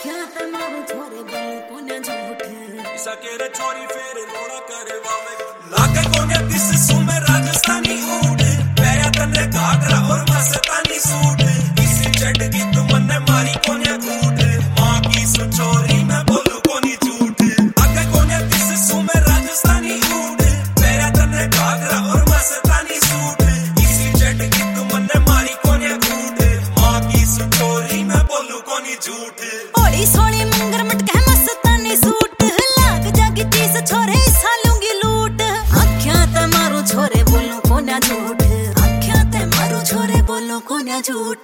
सकेरे छोरी फेर रोड़ा करे वावे लागे कोने दिस सुमे राजस्थानी ऊट पैया तने घाघरा और मस्तानी सूट किसी चढ़ की तुमने मारी कोने घूट मां की सुचोरी मैं बोलू कोनी झूठ आगे कोने दिस सुमे राजस्थानी ऊट पैया तने घाघरा और मस्तानी सूट किसी चढ़ की तुमने मारी कोने घूट मां की सुचोरी मैं बोलू कोनी झूठ ओड़ी सोनी मंगर मटके मस्तानी सूट छोरे सालूंगी लूट आख्या ते मारू छोरे बोलूं कोन्या झूठ आख्या ते मारू छोरे बोलूं कोन्या झूठ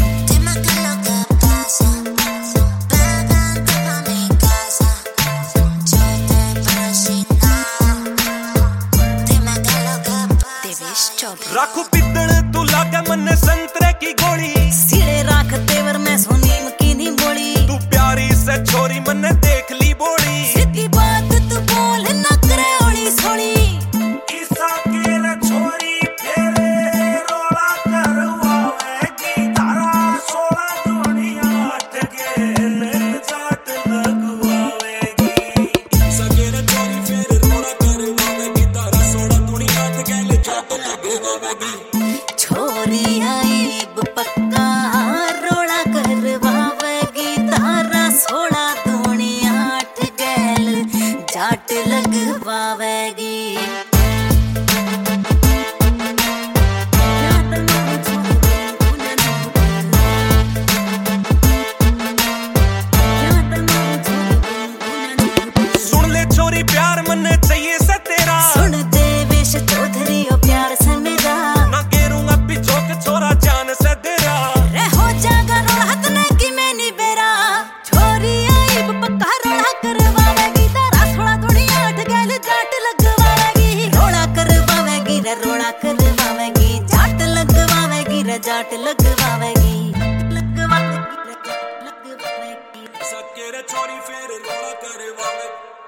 राखू पितड़ तू लागे मन्ने संतरे की गोली सिरे राख तेवर में सोनीम की नी बोली तू प्यारी से छोरी मन्ने देख ली बोली सीधी बात तू बोल ना करे ओली सोली ईसा के रे छोरी फेरे रोला करवावेगी तारा सोला दुनिया अटके नेट जाट लगवावेगी ईसा के रे छोरी फेरे रोला करवावेगी तारा सोला दुनिया अटके ले जाट लगवावेगी छोरी आई पक्का रोड़ा करवावेगी तारा सोला दुनिया अटके जाट लगवावेगी सुन ले छोरी प्यार मन्ने चाहिए से तेरा सुन दे वेश चौधरी ओ प्यार से मेरा ना गेरूंगा पिछो के छोरा जान से तेरा रे हो जागा रोड़ा तने की मैं नी बेरा छोरी आई पक्का रोड़ा करवावेगी तारा सोला दुनिया अटके जाट लगवावेगी रोड़ा करवावेगी रे रोड़ा करवावेगी जाट लगवावेगी रे जाट लगवावेगी सकेरे छोरी फेर रोड़ा करे वावे